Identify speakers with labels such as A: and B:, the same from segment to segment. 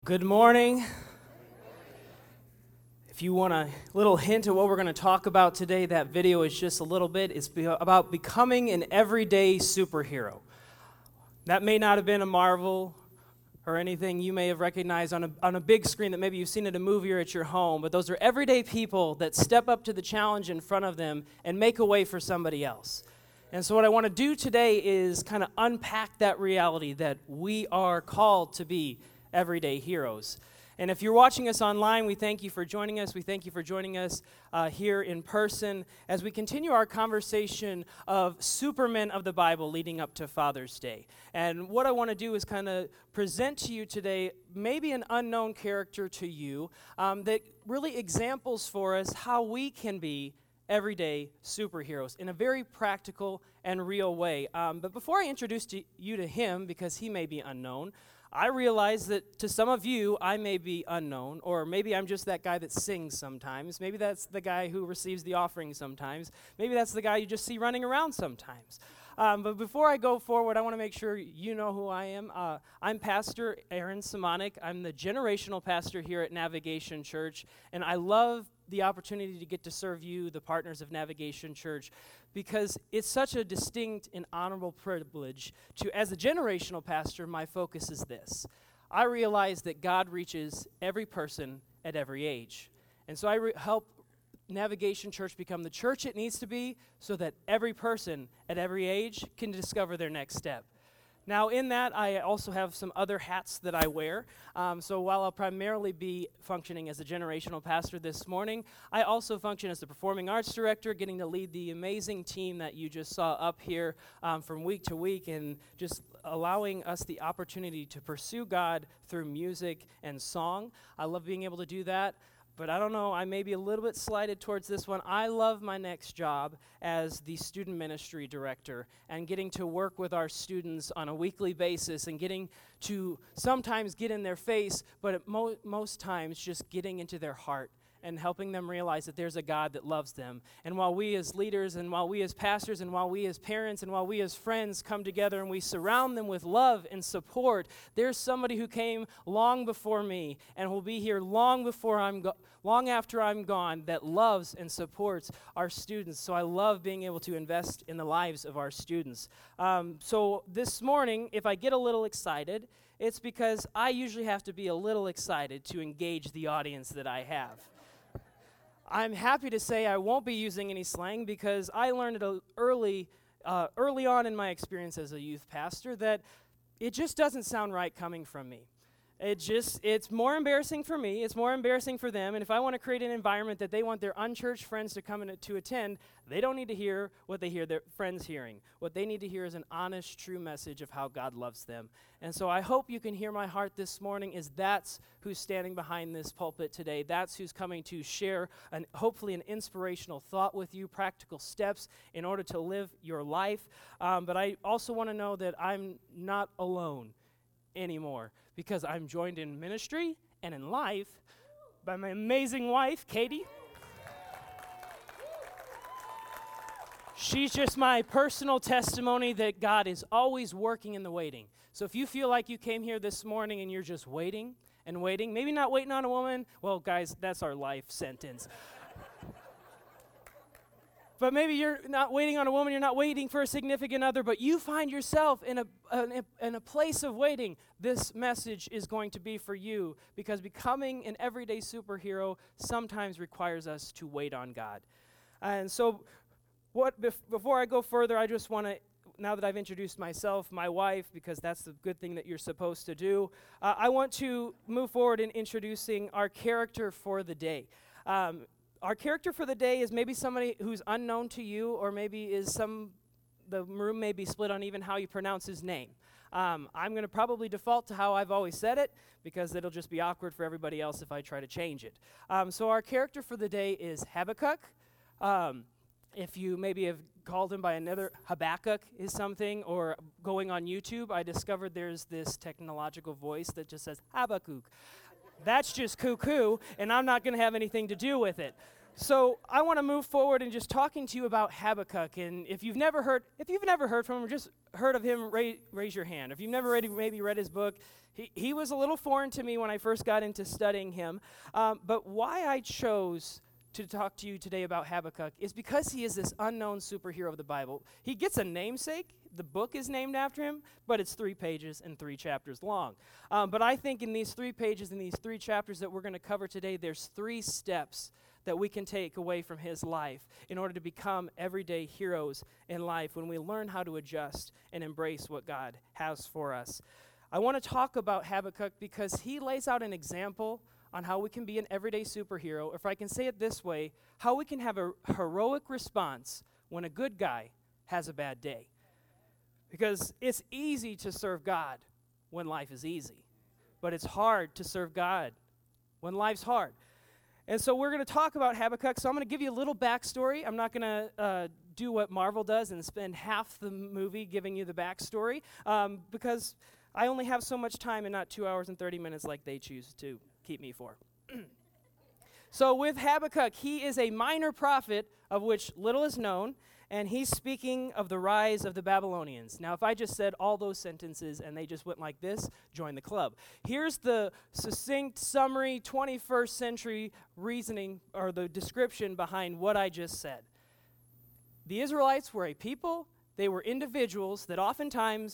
A: Good morning. If you want a little hint of what we're going to talk about today, that video is just a little bit. It's about becoming an everyday superhero. That may not have been a Marvel or anything you may have recognized on a big screen that maybe you've seen at a movie or at your home, but those are everyday people that step up to the challenge in front of them and make a way for somebody else. And so what I want to do today is kind of unpack that reality that we are called to be everyday heroes. And if you're watching us online, we thank you for joining us. We thank you for joining us here in person as we continue our conversation of supermen of the Bible leading up to Father's Day. And what I want to do is kind of present to you today maybe an unknown character to you that really examples for us how we can be everyday superheroes in a very practical and real way. But before I introduce you to him, because he may be unknown, I realize that to some of you, I may be unknown, or maybe I'm just that guy that sings sometimes. Maybe that's the guy who receives the offering sometimes. Maybe that's the guy you just see running around sometimes. But before I go forward, I want to make sure you know who I am. I'm Pastor Aaron Simonik. I'm the generational pastor here at Navigation Church, and I love the opportunity to get to serve you, the partners of Navigation Church, because it's such a distinct and honorable privilege to, as a generational pastor, my focus is this. I realize that God reaches every person at every age. And so I help Navigation Church become the church it needs to be so that every person at every age can discover their next step. Now, in that, I also have some other hats that I wear. So while I'll primarily be functioning as a generational pastor this morning, I also function as the performing arts director, getting to lead the amazing team that you just saw up here from week to week, and just allowing us the opportunity to pursue God through music and song. I love being able to do that. But I don't know, I may be a little bit slighted towards this one. I love my next job as the student ministry director and getting to work with our students on a weekly basis and getting to sometimes get in their face, but at most times just getting into their heart and helping them realize that there's a God that loves them. And while we as leaders and while we as pastors and while we as parents and while we as friends come together and we surround them with love and support, there's somebody who came long before me and will be here long after I'm gone that loves and supports our students. So I love being able to invest in the lives of our students. So this morning, if I get a little excited, it's because I usually have to be a little excited to engage the audience that I have. I'm happy to say I won't be using any slang because I learned it early on in my experience as a youth pastor that it just doesn't sound right coming from me. It's more embarrassing for me, it's more embarrassing for them, and if I want to create an environment that they want their unchurched friends to come in to attend, they don't need to hear what they hear their friends hearing. What they need to hear is an honest, true message of how God loves them. And so I hope you can hear my heart this morning is that's who's standing behind this pulpit today. That's who's coming to share hopefully an inspirational thought with you, practical steps in order to live your life. But I also want to know that I'm not alone anymore, because I'm joined in ministry and in life by my amazing wife, Katie. She's just my personal testimony that God is always working in the waiting. So if you feel like you came here this morning and you're just waiting and waiting, maybe not waiting on a woman, well, guys, that's our life sentence. But maybe you're not waiting on a woman, you're not waiting for a significant other, but you find yourself in a place of waiting. This message is going to be for you, because becoming an everyday superhero sometimes requires us to wait on God. And so before I go further, I just want to, now that I've introduced myself, my wife, because that's the good thing that you're supposed to do, I want to move forward in introducing our character for the day. Our character for the day is maybe somebody who's unknown to you, or maybe the room may be split on even how you pronounce his name. I'm going to probably default to how I've always said it, because it'll just be awkward for everybody else if I try to change it. So our character for the day is Habakkuk. If you maybe have called him by another, Habakkuk is something, or going on YouTube, I discovered there's this technological voice that just says Habakkuk. That's just cuckoo, and I'm not going to have anything to do with it. So I want to move forward and just talking to you about Habakkuk. And if you've never heard from him, or just heard of him, raise your hand. If you've never maybe read his book, he was a little foreign to me when I first got into studying him. But why I chose to talk to you today about Habakkuk is because he is this unknown superhero of the Bible. He gets a namesake. The book is named after him, but it's 3 pages and 3 chapters long. But I think in these 3 pages and these 3 chapters that we're going to cover today, there's 3 steps that we can take away from his life in order to become everyday heroes in life when we learn how to adjust and embrace what God has for us. I want to talk about Habakkuk because he lays out an example on how we can be an everyday superhero, if I can say it this way, how we can have a heroic response when a good guy has a bad day. Because it's easy to serve God when life is easy, but it's hard to serve God when life's hard. And so we're going to talk about Habakkuk. So I'm going to give you a little backstory. I'm not going to do what Marvel does and spend half the movie giving you the backstory because I only have so much time and not 2 hours and 30 minutes like they choose to keep me for. So with Habakkuk, he is a minor prophet of which little is known, and he's speaking of the rise of the Babylonians. Now, if I just said all those sentences and they just went like this, join the club. Here's the succinct summary 21st century reasoning or the description behind what I just said. The Israelites were a people, they were individuals that oftentimes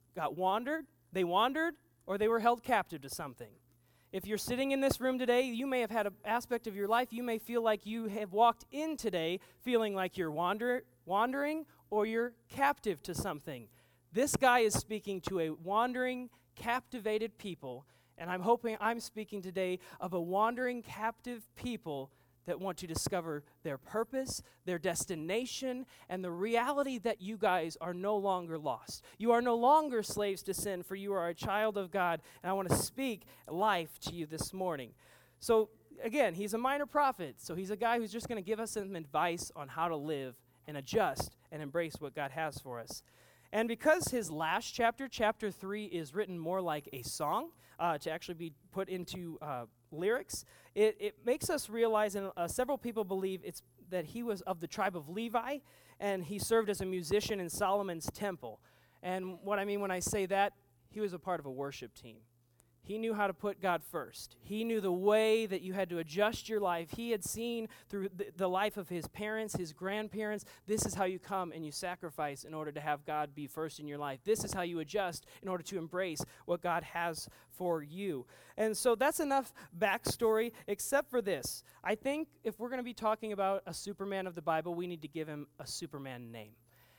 A: they wandered, or they were held captive to something. If you're sitting in this room today, you may have had an aspect of your life, you may feel like you have walked in today feeling like you're wandering or you're captive to something. This guy is speaking to a wandering, captivated people, and I'm hoping I'm speaking today of a wandering, captive people that want to discover their purpose, their destination, and the reality that you guys are no longer lost. You are no longer slaves to sin, for you are a child of God, and I want to speak life to you this morning. So, again, he's a minor prophet, so he's a guy who's just going to give us some advice on how to live and adjust and embrace what God has for us. And because his last chapter, chapter 3, is written more like a song to actually be put into lyrics, it makes us realize, and several people believe that he was of the tribe of Levi, and he served as a musician in Solomon's temple. And what I mean when I say that, he was a part of a worship team. He knew how to put God first. He knew the way that you had to adjust your life. He had seen through the life of his parents, his grandparents, this is how you come and you sacrifice in order to have God be first in your life. This is how you adjust in order to embrace what God has for you. And so that's enough backstory, except for this. I think if we're going to be talking about a Superman of the Bible, we need to give him a Superman name.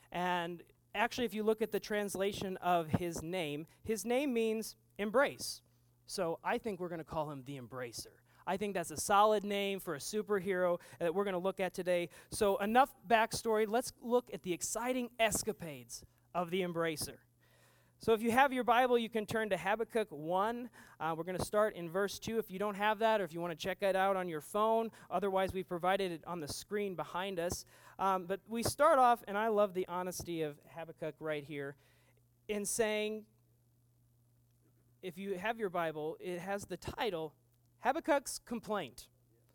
A: And actually, if you look at the translation of his name means embrace. So I think we're going to call him the Embracer. I think that's a solid name for a superhero that we're going to look at today. So enough backstory. Let's look at the exciting escapades of the Embracer. So if you have your Bible, you can turn to Habakkuk 1. We're going to start in verse 2 if you don't have that, or if you want to check it out on your phone. Otherwise, we've provided it on the screen behind us. But we start off, and I love the honesty of Habakkuk right here, in saying, if you have your Bible, it has the title, Habakkuk's Complaint.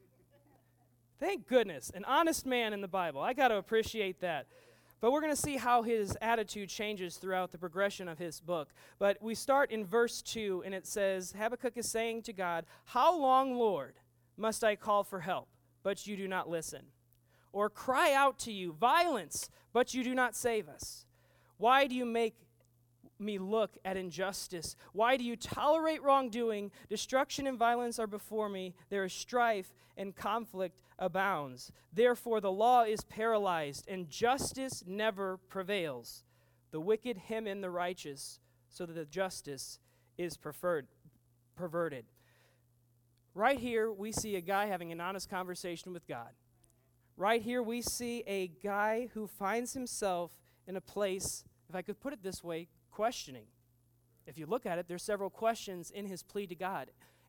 A: Thank goodness, an honest man in the Bible. I got to appreciate that. But we're going to see how his attitude changes throughout the progression of his book. But we start in verse 2, and it says, Habakkuk is saying to God, "How long, Lord, must I call for help, but you do not listen? Or cry out to you, violence, but you do not save us? Why do you make me look at injustice? Why do you tolerate wrongdoing? Destruction and violence are before me. There is strife and conflict abounds. Therefore the law is paralyzed and justice never prevails. The wicked hem in the righteous, so that the justice is perverted." Right here we see a guy having an honest conversation with God. Right here we see a guy who finds himself in a place, if I could put it this way, questioning. If you look at it, there's several questions in his plea to God.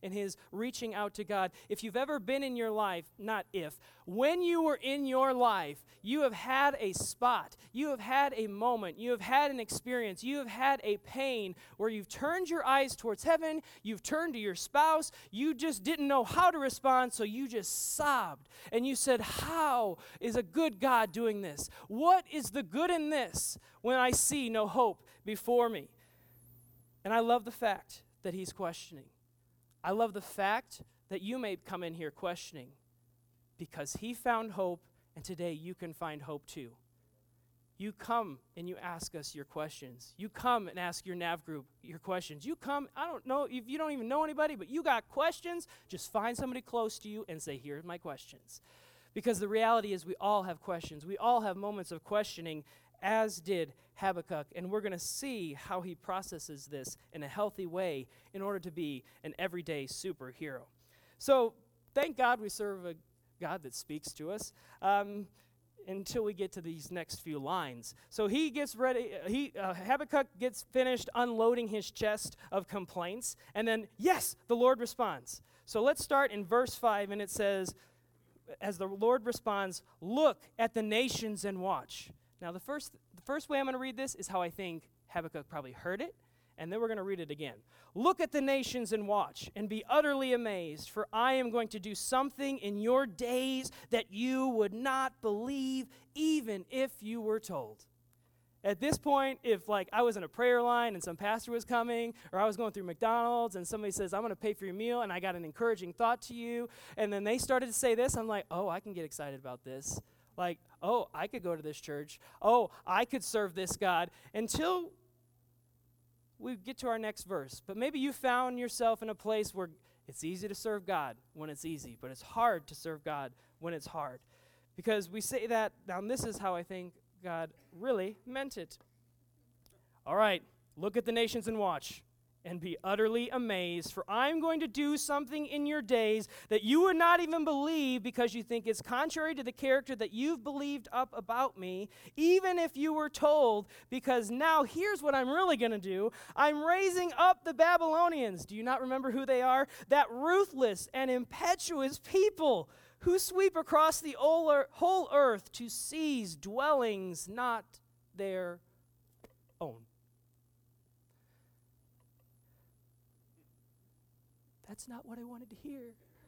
A: in his reaching out to God. If you've ever been in your life, not if, when you were in your life, you have had a spot, you have had a moment, you have had an experience, you have had a pain where you've turned your eyes towards heaven, you've turned to your spouse, you just didn't know how to respond, so you just sobbed. And you said, how is a good God doing this? What is the good in this when I see no hope before me? And I love the fact that he's questioning. I love the fact that you may come in here questioning because he found hope, and today you can find hope too. You come and you ask us your questions. You come and ask your NAV group your questions. You come, I don't know, if you don't even know anybody, but you got questions, just find somebody close to you and say, here's my questions. Because the reality is we all have questions. We all have moments of questioning, as did Habakkuk. And we're going to see how he processes this in a healthy way in order to be an everyday superhero. So thank God we serve a God that speaks to us until we get to these next few lines. So he gets ready, Habakkuk gets finished unloading his chest of complaints. And then, yes, the Lord responds. So let's start in verse 5, and it says, as the Lord responds, look at the nations and watch. Now, the first way I'm going to read this is how I think Habakkuk probably heard it, and then we're going to read it again. Look at the nations and watch, and be utterly amazed, for I am going to do something in your days that you would not believe, even if you were told. At this point, if like I was in a prayer line and some pastor was coming, or I was going through McDonald's and somebody says, I'm going to pay for your meal, and I got an encouraging thought to you, and then they started to say this, I'm like, oh, I can get excited about this. Like, oh, I could go to this church. Oh, I could serve this God, until we get to our next verse. But maybe you found yourself in a place where it's easy to serve God when it's easy, but it's hard to serve God when it's hard. Because we say that, now this is how I think God really meant it. All right, look at the nations and watch, and be utterly amazed, for I'm going to do something in your days that you would not even believe, because you think it's contrary to the character that you've believed up about me, even if you were told, because now here's what I'm really going to do. I'm raising up the Babylonians. Do you not remember who they are? That ruthless and impetuous people who sweep across the whole earth to seize dwellings not their own. That's not what I wanted to hear.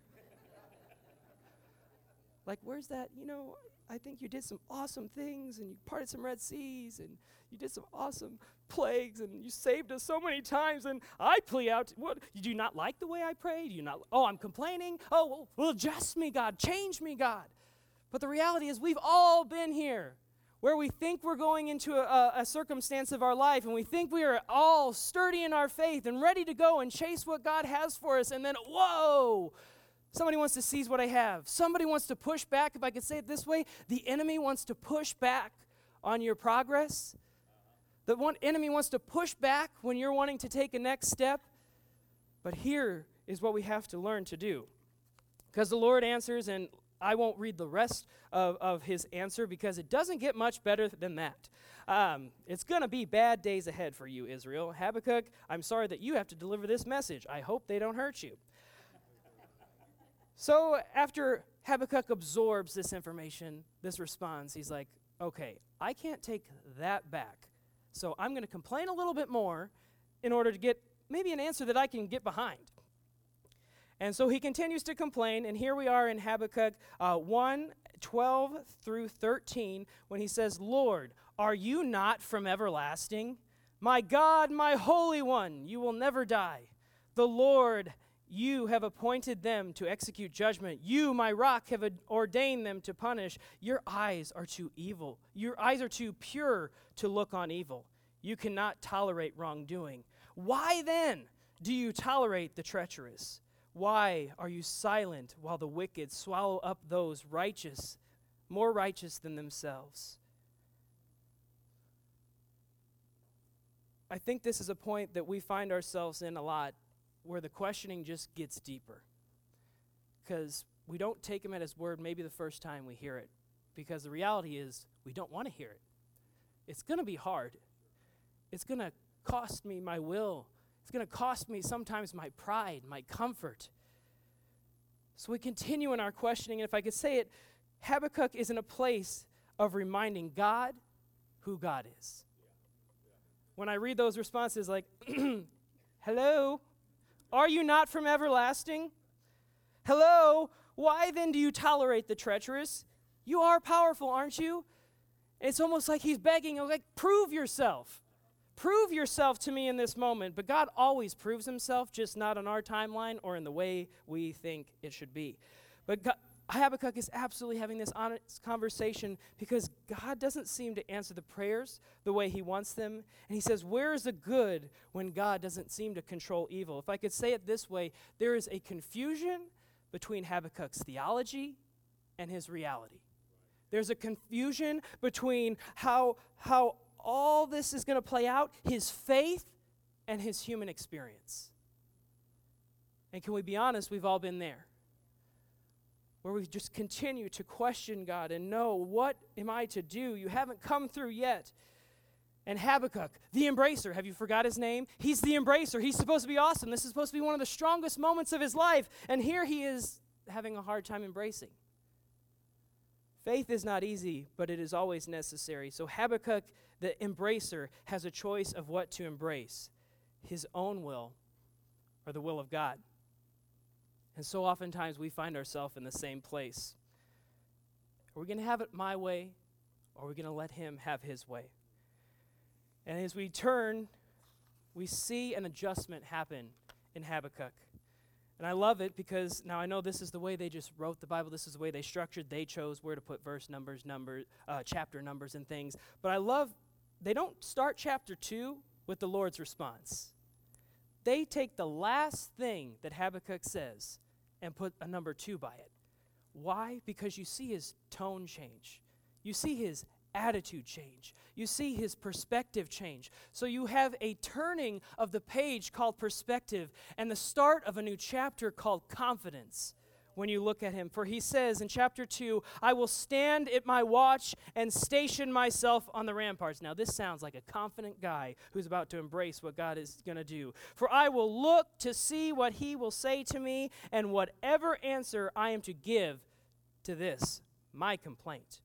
A: Like, where's that? I think you did some awesome things, and you parted some Red Seas, and you did some awesome plagues, and you saved us so many times, and I plea out, what, you do not like the way I pray? Do you not, I'm complaining? Oh, well, adjust me, God. Change me, God. But the reality is we've all been here, where we think we're going into a circumstance of our life, and we think we are all sturdy in our faith and ready to go and chase what God has for us, and then, whoa, somebody wants to seize what I have. Somebody wants to push back, if I could say it this way. The enemy wants to push back on your progress. The one enemy wants to push back when you're wanting to take a next step. But here is what we have to learn to do. Because the Lord answers, and I won't read the rest of his answer because it doesn't get much better than that. It's going to be bad days ahead for you, Israel. Habakkuk, I'm sorry that you have to deliver this message. I hope they don't hurt you. So after Habakkuk absorbs this information, this response, he's like, okay, I can't take that back. So I'm going to complain a little bit more in order to get maybe an answer that I can get behind. And so he continues to complain, and here we are in Habakkuk 1:12 through 13, when he says, Lord, are you not from everlasting? My God, my Holy One, you will never die. The Lord, you have appointed them to execute judgment. You, my rock, have ordained them to punish. Your eyes are too evil. Your eyes are too pure to look on evil. You cannot tolerate wrongdoing. Why then do you tolerate the treacherous? Why are you silent while the wicked swallow up those righteous, more righteous than themselves? I think this is a point that we find ourselves in a lot, where the questioning just gets deeper. Because we don't take him at his word maybe the first time we hear it. Because the reality is we don't want to hear it. It's going to be hard. It's going to cost me my will. It's going to cost me sometimes my pride, my comfort. So we continue in our questioning, and if I could say it, Habakkuk is in a place of reminding God who God is. When I read those responses like, hello, are you not from everlasting? Hello, why then do you tolerate the treacherous? You are powerful, aren't you? It's almost like he's begging, like, prove yourself. Prove yourself to me in this moment. But God always proves himself, just not on our timeline or in the way we think it should be. But Habakkuk is absolutely having this honest conversation because God doesn't seem to answer the prayers the way he wants them. And he says, where is the good when God doesn't seem to control evil? If I could say it this way, there is a confusion between Habakkuk's theology and his reality. There's a confusion between how all this is going to play out, his faith and his human experience. And can we be honest, we've all been there, where we just continue to question God and know, what am I to do? You haven't come through yet. And Habakkuk, the embracer, have you forgot his name? He's the embracer. He's supposed to be awesome. This is supposed to be one of the strongest moments of his life. And here he is having a hard time embracing. Faith is not easy, but it is always necessary. So Habakkuk, the embracer, has a choice of what to embrace, his own will or the will of God. And so oftentimes we find ourselves in the same place. Are we going to have it my way, or are we going to let him have his way? And as we turn, we see an adjustment happen in Habakkuk. And I love it because now I know this is the way they just wrote the Bible. This is the way they structured. They chose where to put verse numbers, chapter numbers and things. But I love, they don't start chapter 2 with the Lord's response. They take the last thing that Habakkuk says and put a number 2 by it. Why? Because you see his tone change. You see his attitude change. You see his perspective change. So you have a turning of the page called perspective and the start of a new chapter called confidence when you look at him. For he says in chapter 2, I will stand at my watch and station myself on the ramparts. Now this sounds like a confident guy who's about to embrace what God is going to do. For I will look to see what he will say to me, and whatever answer I am to give to this, my complaint.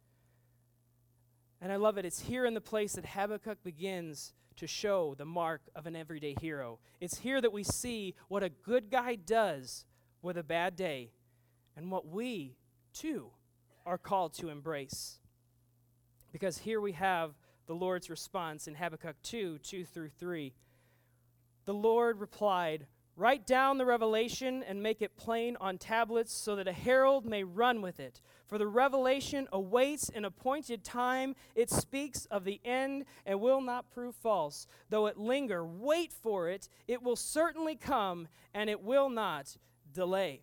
A: And I love it. It's here in the place that Habakkuk begins to show the mark of an everyday hero. It's here that we see what a good guy does with a bad day and what we, too, are called to embrace. Because here we have the Lord's response in Habakkuk 2:2-3. The Lord replied, write down the revelation and make it plain on tablets so that a herald may run with it. For the revelation awaits an appointed time. It speaks of the end and will not prove false. Though it linger, wait for it. It will certainly come and it will not delay.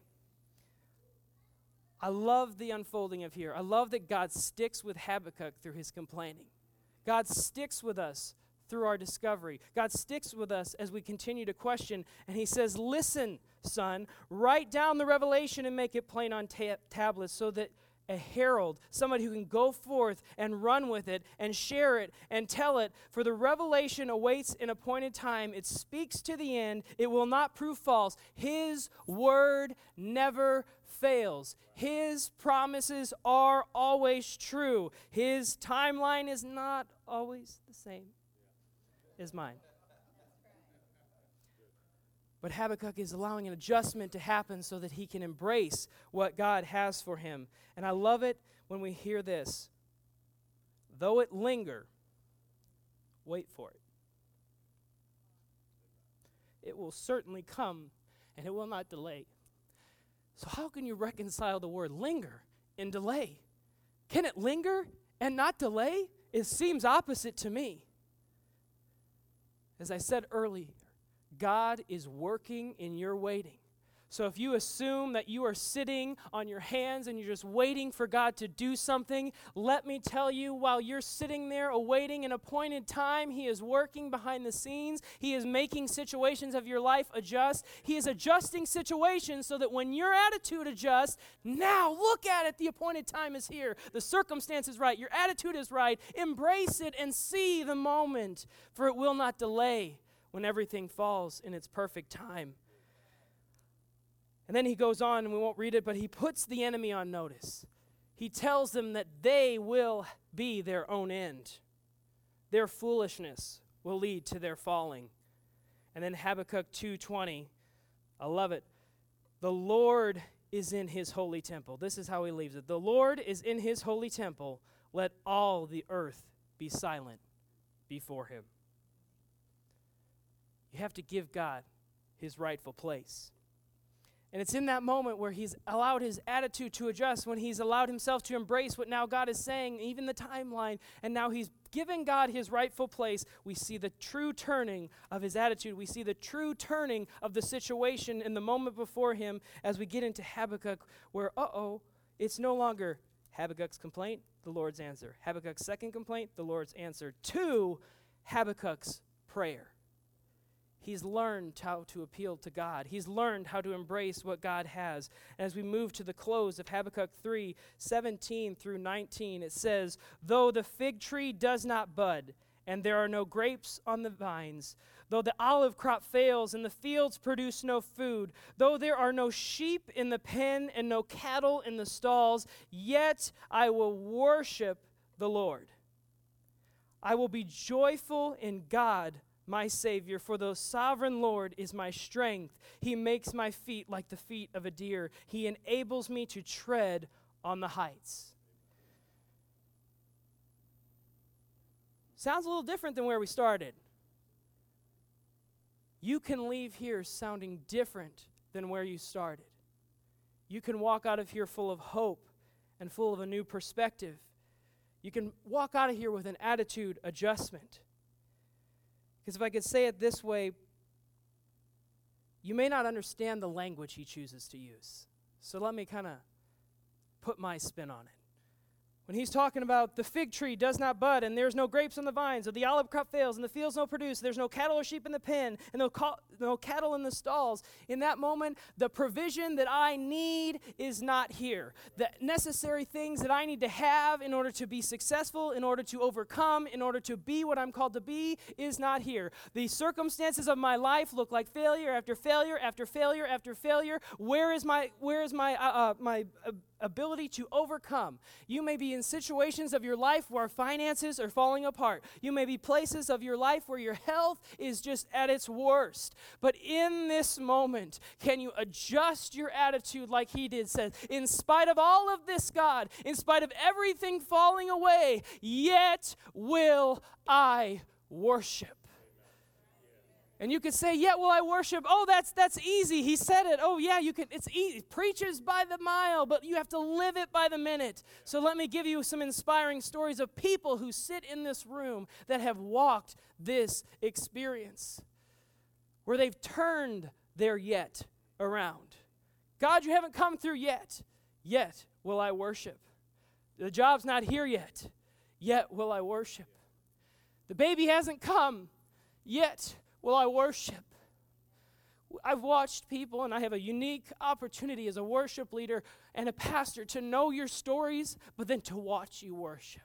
A: I love the unfolding of here. I love that God sticks with Habakkuk through his complaining. God sticks with us through our discovery. God sticks with us as we continue to question, and he says, listen, son, write down the revelation and make it plain on tablets so that a herald, somebody who can go forth and run with it and share it and tell it, for the revelation awaits an appointed time. It speaks to the end. It will not prove false. His word never fails. His promises are always true. His timeline is not always the same as mine. But Habakkuk is allowing an adjustment to happen so that he can embrace what God has for him. And I love it when we hear this. Though it linger, wait for it. It will certainly come, and it will not delay. So how can you reconcile the word linger and delay? Can it linger and not delay? It seems opposite to me. As I said earlier, God is working in your waiting. So if you assume that you are sitting on your hands and you're just waiting for God to do something, let me tell you, while you're sitting there awaiting an appointed time, he is working behind the scenes. He is making situations of your life adjust. He is adjusting situations so that when your attitude adjusts, now look at it, the appointed time is here. The circumstance is right. Your attitude is right. Embrace it and see the moment, for it will not delay. when everything falls in its perfect time. And then he goes on, and we won't read it, but he puts the enemy on notice. He tells them that they will be their own end. Their foolishness will lead to their falling. And then Habakkuk 2:20, I love it. The Lord is in his holy temple. This is how he leaves it. The Lord is in his holy temple. Let all the earth be silent before him. You have to give God his rightful place. And it's in that moment where he's allowed his attitude to adjust, when he's allowed himself to embrace what now God is saying, even the timeline, and now he's given God his rightful place. We see the true turning of his attitude. We see the true turning of the situation in the moment before him as we get into Habakkuk, where, it's no longer Habakkuk's complaint, the Lord's answer. Habakkuk's second complaint, the Lord's answer. To Habakkuk's prayer. He's learned how to appeal to God. He's learned how to embrace what God has. And as we move to the close of Habakkuk 3:17 through 19, it says, though the fig tree does not bud, and there are no grapes on the vines, though the olive crop fails and the fields produce no food, though there are no sheep in the pen and no cattle in the stalls, yet I will worship the Lord. I will be joyful in God, my Savior, for the sovereign Lord is my strength. He makes my feet like the feet of a deer. He enables me to tread on the heights. Sounds a little different than where we started. You can leave here sounding different than where you started. You can walk out of here full of hope and full of a new perspective. You can walk out of here with an attitude adjustment. Because if I could say it this way, you may not understand the language he chooses to use. So let me kind of put my spin on it. When he's talking about the fig tree does not bud, and there's no grapes on the vines, or the olive crop fails, and the fields no produce, there's no cattle or sheep in the pen, and no cattle in the stalls. In that moment, the provision that I need is not here. The necessary things that I need to have in order to be successful, in order to overcome, in order to be what I'm called to be, is not here. The circumstances of my life look like failure after failure after failure after failure. Where is my ability to overcome? You may be in situations of your life where finances are falling apart. You may be places of your life where your health is just at its worst. But in this moment, can you adjust your attitude like he did? Says, in spite of all of this, God, in spite of everything falling away, yet will I worship. And you could say, yeah, well, I worship. Oh, that's easy. He said it. Oh, yeah, you can. It's easy. Preaches by the mile, but you have to live it by the minute. So let me give you some inspiring stories of people who sit in this room that have walked this experience, where they've turned their yet around. God, you haven't come through yet. Yet will I worship. The job's not here yet. Yet will I worship. The baby hasn't come. Yet will I worship. I've watched people, and I have a unique opportunity as a worship leader and a pastor to know your stories, but then to watch you worship.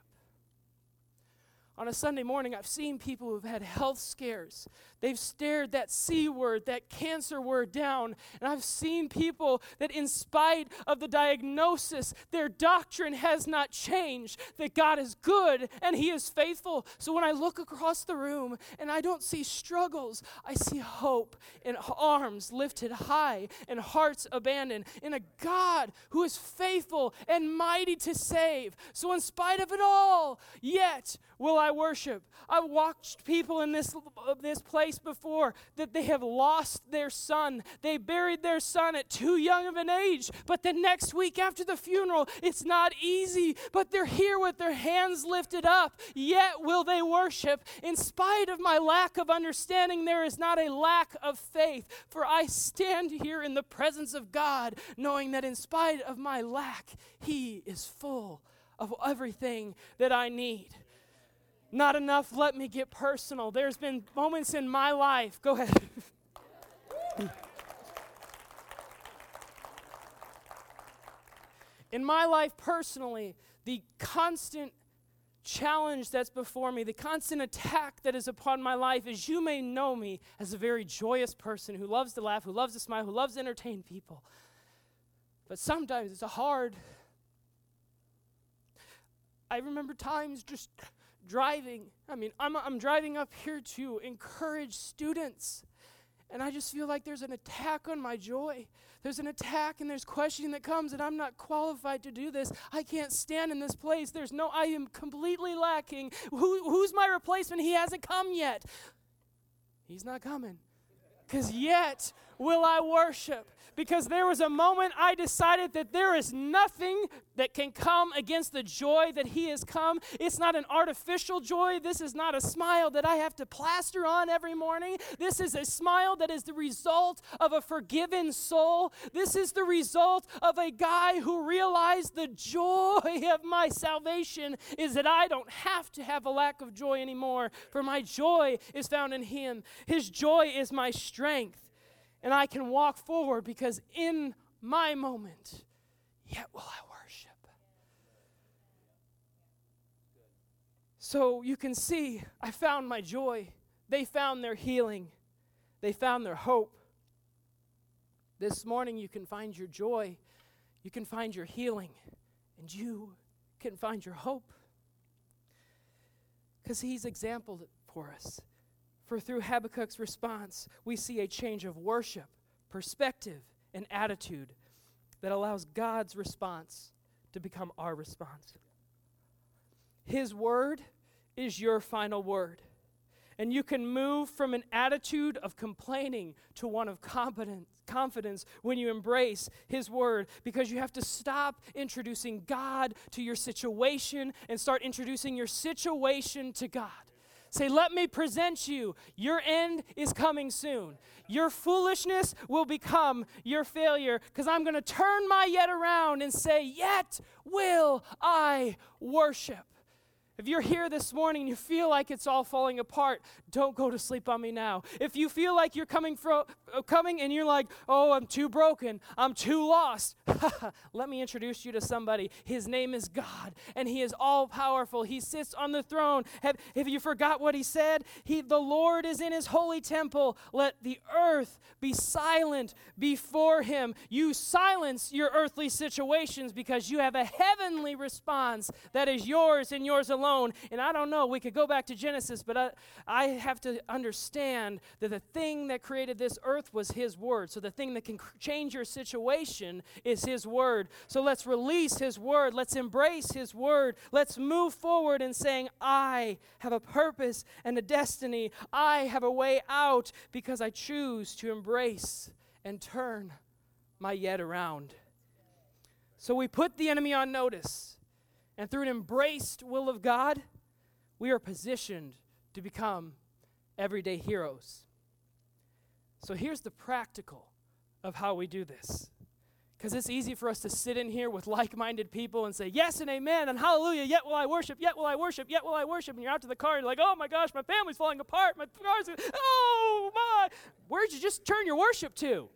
A: On a Sunday morning, I've seen people who've had health scares. They've stared that C word, that cancer word down. And I've seen people that in spite of the diagnosis, their doctrine has not changed, that God is good and he is faithful. So when I look across the room and I don't see struggles, I see hope and arms lifted high and hearts abandoned in a God who is faithful and mighty to save. So in spite of it all, yet will I worship. I've watched people in this place before that they have lost their son. They buried their son at too young of an age, but the next week after the funeral, it's not easy, but they're here with their hands lifted up. Yet will they worship. In spite of my lack of understanding, there is not a lack of faith, for I stand here in the presence of God, knowing that in spite of my lack, he is full of everything that I need. Not enough, let me get personal. There's been moments in my life, go ahead. In my life personally, the constant challenge that's before me, the constant attack that is upon my life, is you may know me as a very joyous person who loves to laugh, who loves to smile, who loves to entertain people. But sometimes it's hard. I remember times just driving. I'm driving up here to encourage students, and I just feel like there's an attack on my joy. There's an attack and there's questioning that comes, and I'm not qualified to do this. I can't stand in this place. I am completely lacking. Who's my replacement? He hasn't come yet. He's not coming. Because yet will I worship. Because there was a moment I decided that there is nothing that can come against the joy that he has come. It's not an artificial joy. This is not a smile that I have to plaster on every morning. This is a smile that is the result of a forgiven soul. This is the result of a guy who realized the joy of my salvation is that I don't have to have a lack of joy anymore, for my joy is found in him. His joy is my strength. And I can walk forward because in my moment, yet will I worship. So you can see, I found my joy. They found their healing. They found their hope. This morning you can find your joy. You can find your healing. And you can find your hope. Because he's exampled it for us. For through Habakkuk's response, we see a change of worship, perspective, and attitude that allows God's response to become our response. His word is your final word. And you can move from an attitude of complaining to one of confidence when you embrace his word, because you have to stop introducing God to your situation and start introducing your situation to God. Say, let me present you. Your end is coming soon. Your foolishness will become your failure, because I'm going to turn my yet around and say, yet will I worship. If you're here this morning and you feel like it's all falling apart, don't go to sleep on me now. If you feel like you're coming and you're like, oh, I'm too broken, I'm too lost, let me introduce you to somebody. His name is God, and he is all-powerful. He sits on the throne. Have you forgot what he said? The Lord is in his holy temple. Let the earth be silent before him. You silence your earthly situations because you have a heavenly response that is yours and yours alone. And I don't know, we could go back to Genesis, but I have to understand that the thing that created this earth was his word. So the thing that can change your situation is his word. So let's release his word. Let's embrace his word. Let's move forward in saying, I have a purpose and a destiny. I have a way out because I choose to embrace and turn my yet around. So we put the enemy on notice. And through an embraced will of God, we are positioned to become everyday heroes. So here's the practical of how we do this. Because it's easy for us to sit in here with like-minded people and say, yes and amen, and hallelujah, yet will I worship, yet will I worship, yet will I worship. And you're out to the car and you're like, oh my gosh, my family's falling apart. Oh my. Where'd you just turn your worship to?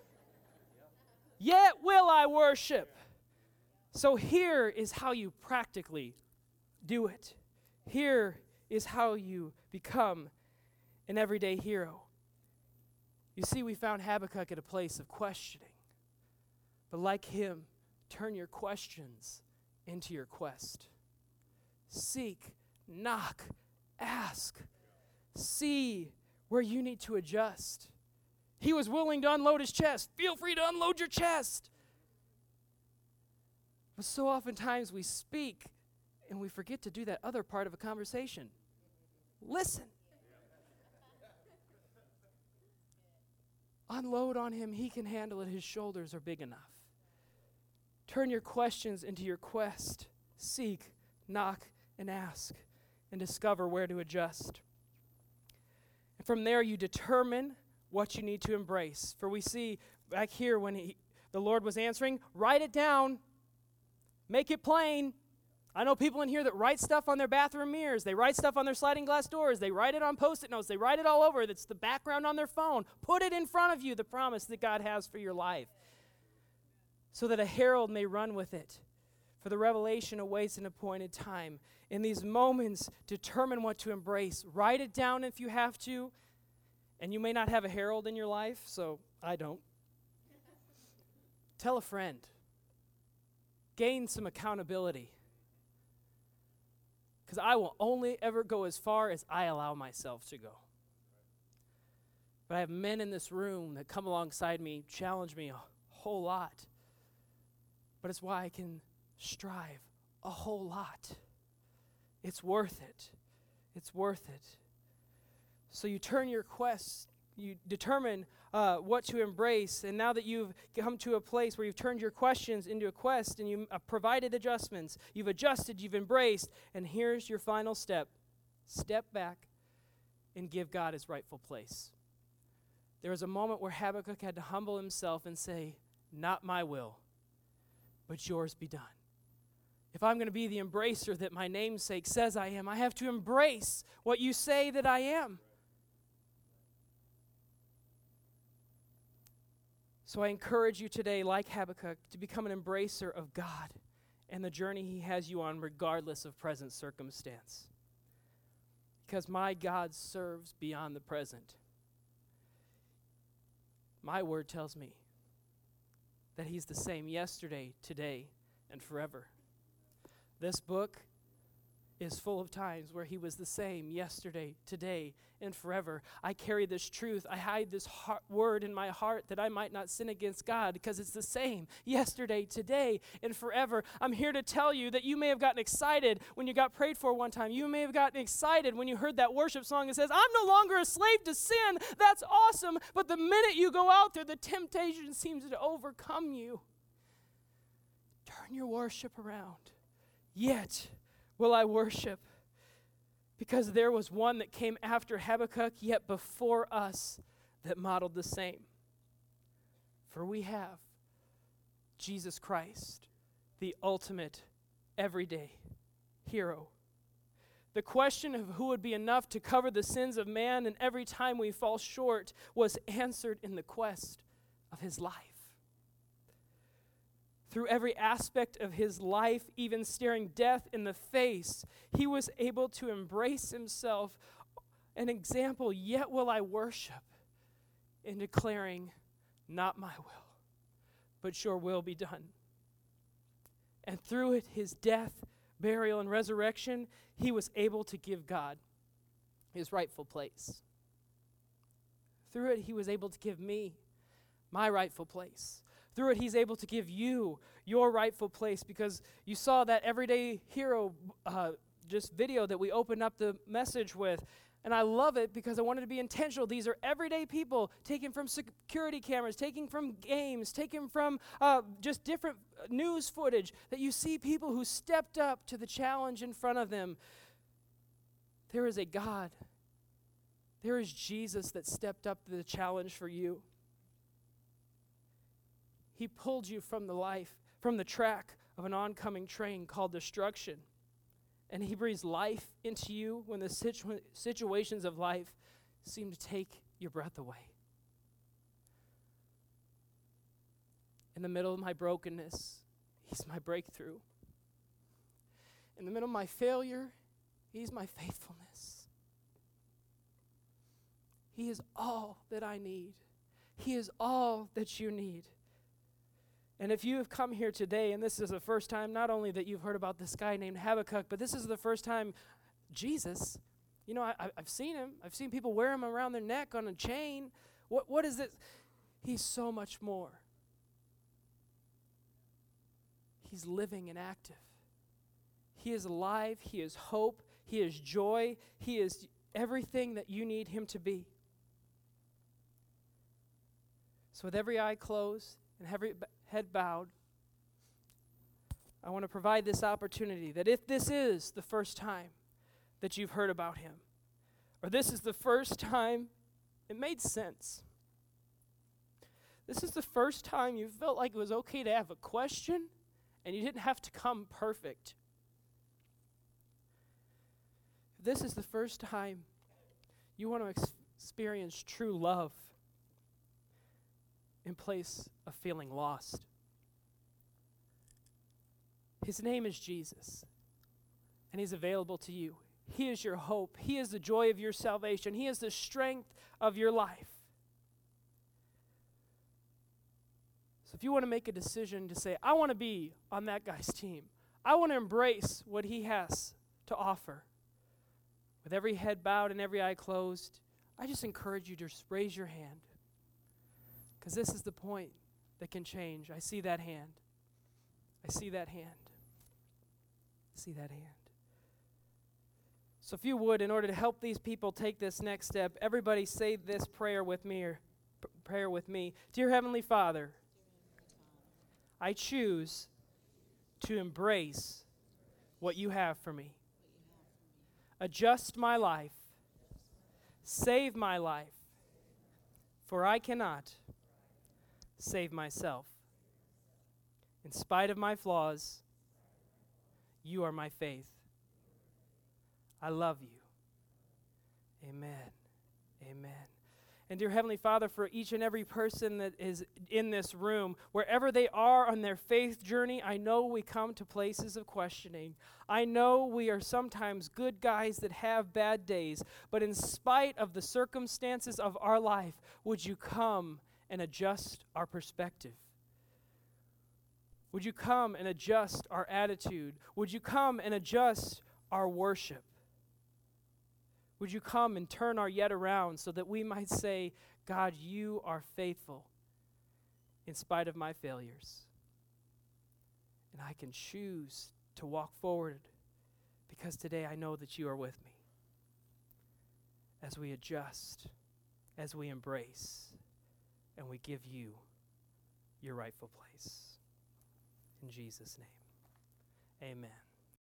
A: Yet will I worship. So here is how you practically do it. Here is how you become an everyday hero. You see, we found Habakkuk at a place of questioning. But like him, turn your questions into your quest. Seek, knock, ask. See where you need to adjust. He was willing to unload his chest. Feel free to unload your chest. But so oftentimes we speak and we forget to do that other part of a conversation. Listen. Unload on him. He can handle it. His shoulders are big enough. Turn your questions into your quest. Seek, knock, and ask, and discover where to adjust. And from there you determine what you need to embrace. For we see back here when the Lord was answering, write it down. Make it plain. I know people in here that write stuff on their bathroom mirrors. They write stuff on their sliding glass doors. They write it on Post-it notes. They write it all over. That's the background on their phone. Put it in front of you, the promise that God has for your life, so that a herald may run with it. For the revelation awaits an appointed time. In these moments, determine what to embrace. Write it down if you have to. And you may not have a herald in your life, so I don't. Tell a friend. Gain some accountability. Because I will only ever go as far as I allow myself to go. But I have men in this room that come alongside me, challenge me a whole lot. But it's why I can strive a whole lot. It's worth it. It's worth it. So you turn your quest, you determine what to embrace, and now that you've come to a place where you've turned your questions into a quest and you've provided adjustments, you've adjusted, you've embraced, and here's your final step. Step back and give God his rightful place. There was a moment where Habakkuk had to humble himself and say, not my will, but yours be done. If I'm going to be the embracer that my namesake says I am, I have to embrace what you say that I am. So I encourage you today, like Habakkuk, to become an embracer of God and the journey he has you on regardless of present circumstance. Because my God serves beyond the present. My word tells me that he's the same yesterday, today, and forever. This book is full of times where he was the same yesterday, today, and forever. I carry this truth. I hide this word in my heart that I might not sin against God because it's the same yesterday, today, and forever. I'm here to tell you that you may have gotten excited when you got prayed for one time. You may have gotten excited when you heard that worship song that says, I'm no longer a slave to sin. That's awesome. But the minute you go out there, the temptation seems to overcome you. Turn your worship around. Yet will I worship, because there was one that came after Habakkuk, yet before us, that modeled the same. For we have Jesus Christ, the ultimate everyday hero. The question of who would be enough to cover the sins of man and every time we fall short was answered in the quest of his life. Through every aspect of his life, even staring death in the face, he was able to embrace himself, an example, yet will I worship, in declaring, not my will, but your will be done. And through it, his death, burial, and resurrection, he was able to give God his rightful place. Through it, he was able to give me my rightful place. Through it, he's able to give you your rightful place, because you saw that everyday hero just video that we opened up the message with. And I love it because I wanted to be intentional. These are everyday people taken from security cameras, taken from games, taken from just different news footage, that you see people who stepped up to the challenge in front of them. There is a God. There is Jesus that stepped up to the challenge for you. He pulled you from the track of an oncoming train called destruction. And he breathes life into you when the situations of life seem to take your breath away. In the middle of my brokenness, he's my breakthrough. In the middle of my failure, he's my faithfulness. He is all that I need. He is all that you need. And if you have come here today, and this is the first time not only that you've heard about this guy named Habakkuk, but this is the first time Jesus, I've seen him. I've seen people wear him around their neck on a chain. What is it? He's so much more. He's living and active. He is alive. He is hope. He is joy. He is everything that you need him to be. So with every eye closed and every head bowed, I want to provide this opportunity that if this is the first time that you've heard about him, or this is the first time it made sense, this is the first time you felt like it was okay to have a question and you didn't have to come perfect. This is the first time you want to experience true love in place of feeling lost. His name is Jesus, and He's available to you. He is your hope. He is the joy of your salvation. He is the strength of your life. So if you want to make a decision to say, I want to be on that guy's team, I want to embrace what he has to offer, with every head bowed and every eye closed, I just encourage you to just raise your hand, because this is the point that can change. I see that hand. I see that hand. I see that hand. So if you would, in order to help these people take this next step, everybody say this prayer with me, or prayer with me. Dear Heavenly Father, I choose to embrace what you have for me. Adjust my life. Save my life. For I cannot save myself. In spite of my flaws, you are my faith. I love you. Amen. Amen. And dear Heavenly Father, for each and every person that is in this room, wherever they are on their faith journey, I know we come to places of questioning. I know we are sometimes good guys that have bad days, but in spite of the circumstances of our life, would you come and adjust our perspective? Would you come and adjust our attitude? Would you come and adjust our worship? Would you come and turn our yet around so that we might say, God, you are faithful in spite of my failures. And I can choose to walk forward because today I know that you are with me. As we adjust, as we embrace, and we give you your rightful place. In Jesus' name, amen.